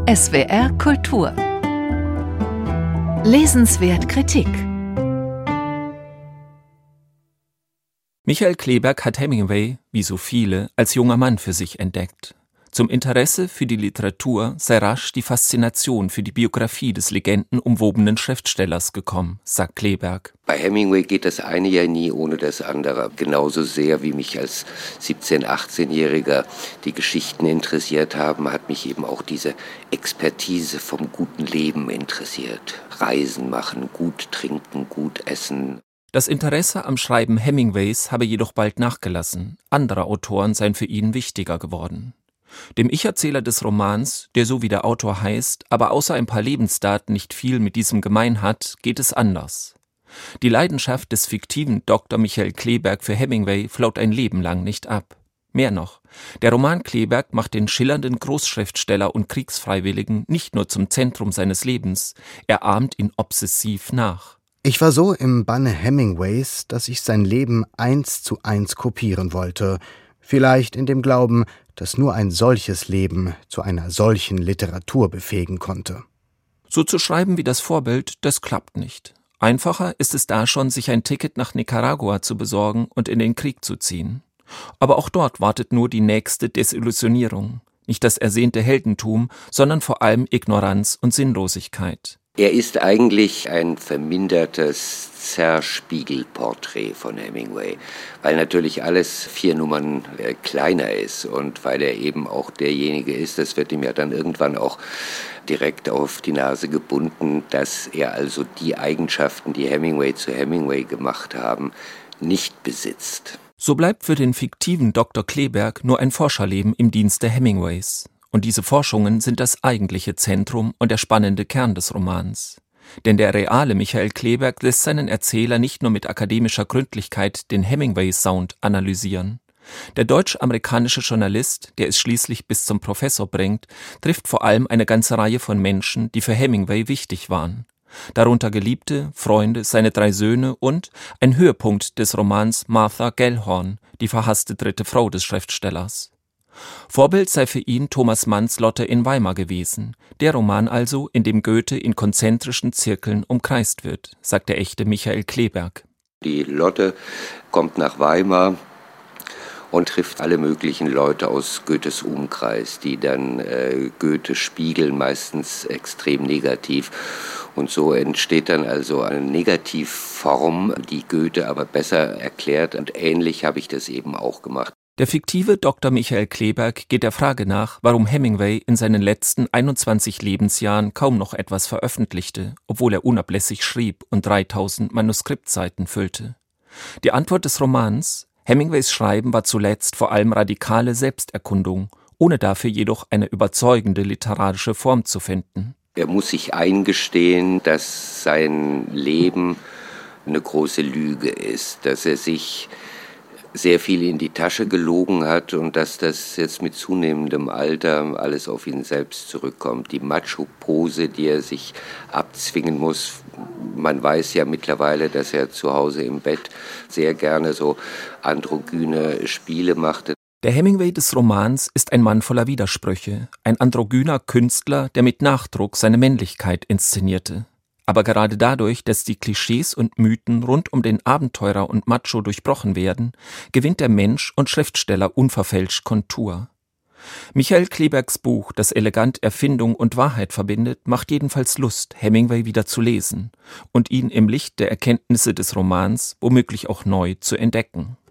SWR Kultur. Lesenswert Kritik. Michael Kleberg hat Hemingway, wie so viele, als junger Mann für sich entdeckt. Zum Interesse für die Literatur sei rasch die Faszination für die Biografie des legendenumwobenen Schriftstellers gekommen, sagt Kleberg. Bei Hemingway geht das eine ja nie ohne das andere. Genauso sehr wie mich als 17-, 18-Jähriger die Geschichten interessiert haben, hat mich eben auch diese Expertise vom guten Leben interessiert. Reisen machen, gut trinken, gut essen. Das Interesse am Schreiben Hemingways habe jedoch bald nachgelassen. Andere Autoren seien für ihn wichtiger geworden. Dem Ich-Erzähler des Romans, der so wie der Autor heißt, aber außer ein paar Lebensdaten nicht viel mit diesem gemein hat, geht es anders. Die Leidenschaft des fiktiven Dr. Michael Kleberg für Hemingway flaut ein Leben lang nicht ab. Mehr noch, der Roman Kleberg macht den schillernden Großschriftsteller und Kriegsfreiwilligen nicht nur zum Zentrum seines Lebens, er ahmt ihn obsessiv nach. Ich war so im Banne Hemingways, dass ich sein Leben 1:1 kopieren wollte, vielleicht in dem Glauben, dass nur ein solches Leben zu einer solchen Literatur befähigen konnte. So zu schreiben wie das Vorbild, das klappt nicht. Einfacher ist es da schon, sich ein Ticket nach Nicaragua zu besorgen und in den Krieg zu ziehen. Aber auch dort wartet nur die nächste Desillusionierung. Nicht das ersehnte Heldentum, sondern vor allem Ignoranz und Sinnlosigkeit. Er ist eigentlich ein vermindertes Zerspiegelporträt von Hemingway, weil natürlich alles 4 Nummern kleiner ist und weil er eben auch derjenige ist, das wird ihm ja dann irgendwann auch direkt auf die Nase gebunden, dass er also die Eigenschaften, die Hemingway zu Hemingway gemacht haben, nicht besitzt. So bleibt für den fiktiven Dr. Kleberg nur ein Forscherleben im Dienste Hemingways. Und diese Forschungen sind das eigentliche Zentrum und der spannende Kern des Romans. Denn der reale Michael Kleberg lässt seinen Erzähler nicht nur mit akademischer Gründlichkeit den Hemingway-Sound analysieren. Der deutsch-amerikanische Journalist, der es schließlich bis zum Professor bringt, trifft vor allem eine ganze Reihe von Menschen, die für Hemingway wichtig waren. Darunter Geliebte, Freunde, seine 3 Söhne und ein Höhepunkt des Romans Martha Gellhorn, die verhasste 3. Frau des Schriftstellers. Vorbild sei für ihn Thomas Manns Lotte in Weimar gewesen, der Roman also, in dem Goethe in konzentrischen Zirkeln umkreist wird, sagt der echte Michael Kleberg. Die Lotte kommt nach Weimar und trifft alle möglichen Leute aus Goethes Umkreis, die dann Goethe spiegeln, meistens extrem negativ. Und so entsteht dann also eine Negativform, die Goethe aber besser erklärt. Und ähnlich habe ich das eben auch gemacht. Der fiktive Dr. Michael Kleberg geht der Frage nach, warum Hemingway in seinen letzten 21 Lebensjahren kaum noch etwas veröffentlichte, obwohl er unablässig schrieb und 3000 Manuskriptseiten füllte. Die Antwort des Romans: Hemingways Schreiben war zuletzt vor allem radikale Selbsterkundung, ohne dafür jedoch eine überzeugende literarische Form zu finden. Er muss sich eingestehen, dass sein Leben eine große Lüge ist, dass er sich sehr viel in die Tasche gelogen hat und dass das jetzt mit zunehmendem Alter alles auf ihn selbst zurückkommt. Die Macho-Pose, die er sich abzwingen muss. Man weiß ja mittlerweile, dass er zu Hause im Bett sehr gerne so androgyne Spiele machte. Der Hemingway des Romans ist ein Mann voller Widersprüche, ein androgyner Künstler, der mit Nachdruck seine Männlichkeit inszenierte. Aber gerade dadurch, dass die Klischees und Mythen rund um den Abenteurer und Macho durchbrochen werden, gewinnt der Mensch und Schriftsteller unverfälscht Kontur. Michael Klebergs Buch, das elegant Erfindung und Wahrheit verbindet, macht jedenfalls Lust, Hemingway wieder zu lesen und ihn im Licht der Erkenntnisse des Romans womöglich auch neu zu entdecken.